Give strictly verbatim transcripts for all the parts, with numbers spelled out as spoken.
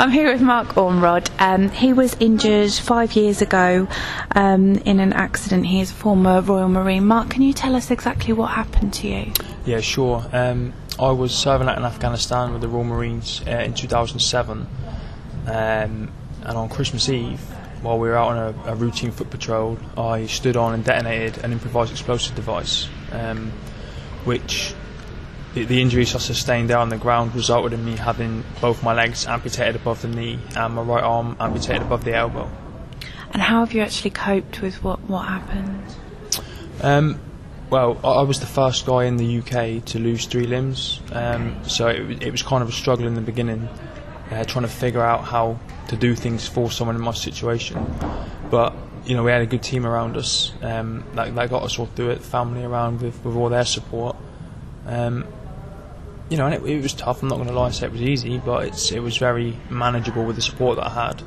I'm here with Mark Ormerod. Um, he was injured five years ago um, in an accident. He is a former Royal Marine. Mark, can you tell us exactly what happened to you? Yeah, sure. Um, I was serving out in Afghanistan with the Royal Marines uh, in two thousand seven, um, and on Christmas Eve, while we were out on a, a routine foot patrol, I stood on and detonated an improvised explosive device, um, which the, the injuries I sustained there on the ground resulted in me having both my legs amputated above the knee and my right arm amputated above the elbow. And how have you actually coped with what, what happened? Um, well, I, I was the first guy in the U K to lose three limbs, um, so it, it was kind of a struggle in the beginning, uh, trying to figure out how to do things for someone in my situation. But you know, we had a good team around us um, that, that got us all through it, family around with, with all their support. Um, you know, and it, it was tough. I'm not going to lie and say it was easy, but it's it was very manageable with the support that I had.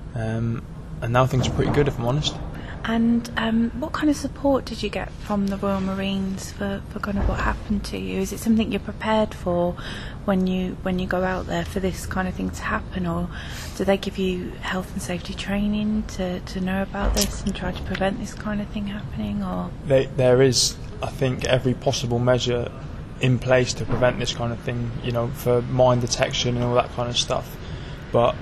Um, and now things are pretty good, if I'm honest. And um, what kind of support did you get from the Royal Marines for, for kind of what happened to you? Is it something you're prepared for when you when you go out there for this kind of thing to happen, or do they give you health and safety training to, to know about this and try to prevent this kind of thing happening? Or they, there is, I think, every possible measure in place to prevent this kind of thing, you know, for mine detection and all that kind of stuff. But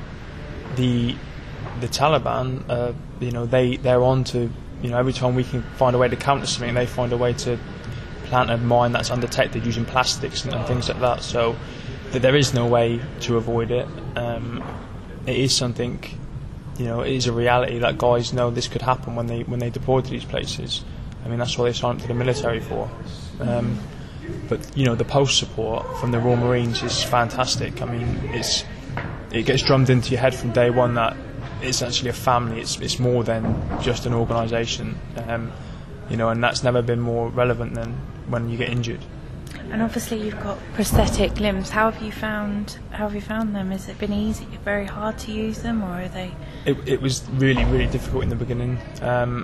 the the Taliban, uh, you know, they, they're on to, you know, every time we can find a way to counter something, they find a way to plant a mine that's undetected using plastics and, and things like that. So that there is no way to avoid it. Um, it is something, you know, it is a reality that guys know this could happen when they when they deploy to these places. I mean, that's why they sign up to the military for. Um, but you know, the post support from the Royal Marines is fantastic. I mean, it's it gets drummed into your head from day one that it's actually a family. It's it's more than just an organisation, um, you know, and that's never been more relevant than when you get injured. And obviously, you've got prosthetic limbs. How have you found how have you found them? Has it been easy, very hard to use them, or are they? It it was really really difficult in the beginning. Um,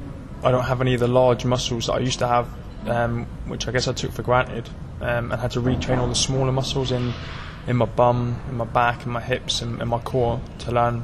I don't have any of the large muscles that I used to have, um, which I guess I took for granted, um, and had to retrain all the smaller muscles in in my bum, in my back, in my hips, and, and my core to learn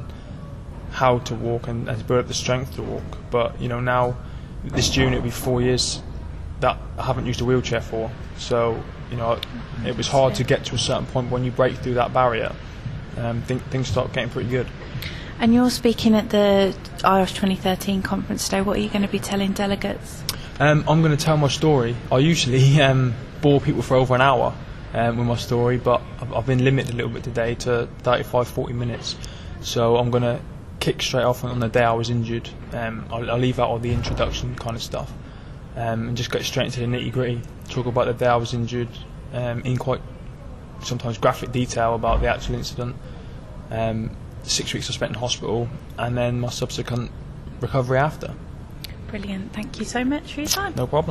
how to walk and, and to build up the strength to walk. But you know, now this June it'll be four years that I haven't used a wheelchair for. So you know, it was hard to get to a certain point. When you break through that barrier, um, th- things start getting pretty good. And you're speaking at the I R S twenty thirteen conference today. What are you going to be telling delegates? Um, I'm going to tell my story. I usually um, bore people for over an hour um, with my story, but I've, I've been limited a little bit today to thirty-five, forty minutes. So I'm going to kick straight off on the day I was injured. Um, I'll, I'll leave out all the introduction kind of stuff um, and just get straight into the nitty gritty. Talk about the day I was injured um, in quite sometimes graphic detail about the actual incident, um, the six weeks I spent in hospital, and then my subsequent recovery after. Brilliant. Thank you so much for your time. No problem.